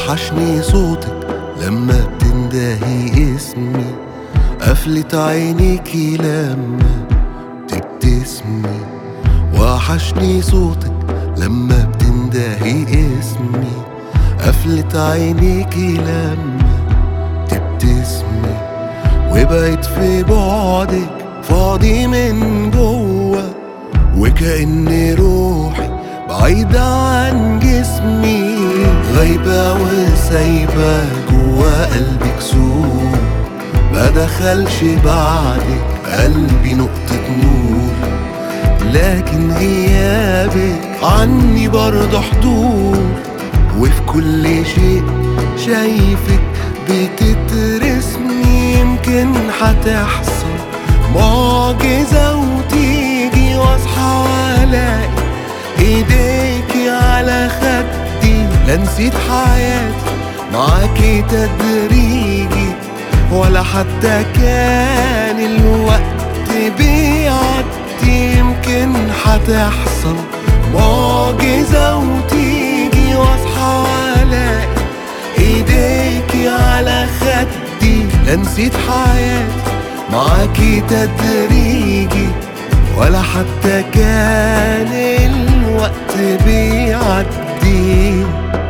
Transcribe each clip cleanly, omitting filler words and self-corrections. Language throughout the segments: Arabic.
وحشني صوتك لما بتندهي اسمي، قفلة عينيكي لما بتبتسمي. وحشني صوتك لما بتندهي اسمي، قفلة عينيكي لما بتبتسمي. وبقيت في بعدك فاضي من جوا، وكأن روحي بعيدة عن جسمي، غايبة وسايبة جوا قلبي كسور. ما دخلش بعدك قلبي نقطة نور، لكن غيابك عني برضه حضور. وفي كل شيء شايفك بتترسمي، يمكن هتحصل معجزة وتيجي واصحى والاقي ايديكي على خدي. لا نسيت حياتي معاكي تدريجي، ولا حتى كان الوقت بيعدي. يمكن هتحصل معجزة وتيجي واصحى والاقي ايديكي على خدي. لا نسيت حياتي معاكي تدريجي، ولا حتى كان الوقت بيعدي.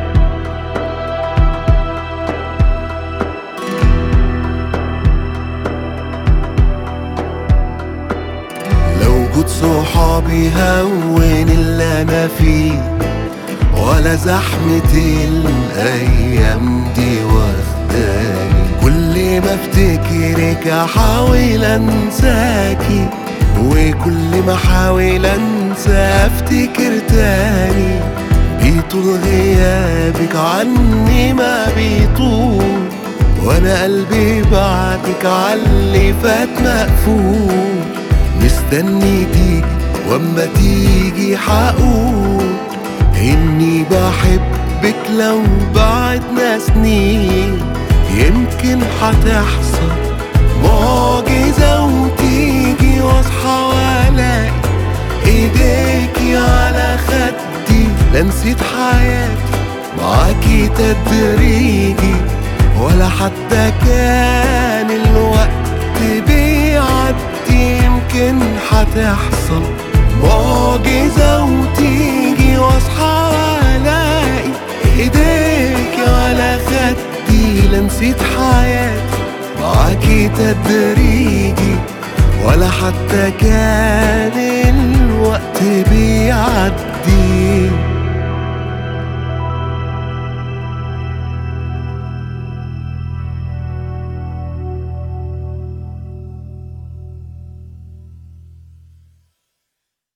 لو وجود صحابي هون اللي انا فيه، ولا زحمة الايام دي واخداني. كل ما افتكرك احاول انساكي، وكل ما احاول انسى افتكر تاني. بيطول غيابك عني ما بيطول، وانا قلبي بعدك عاللي فات مقفول. مستني تيجي واما تيجي حقول اني بحبك لو بعدنا سنين. يمكن هتحصل معجزة وتيجي واصحى والاقي ايديكي على خدي. لا نسيت حياتي معاكي تدريجي، ولا حتى كان الوقت بيعدي. يمكن هتحصل معجزة وتيجي واصحى والاقي ايديكي على خدي. لا نسيت حياتي معاكي تدريجي، ولا حتى كان الوقت بيعدي.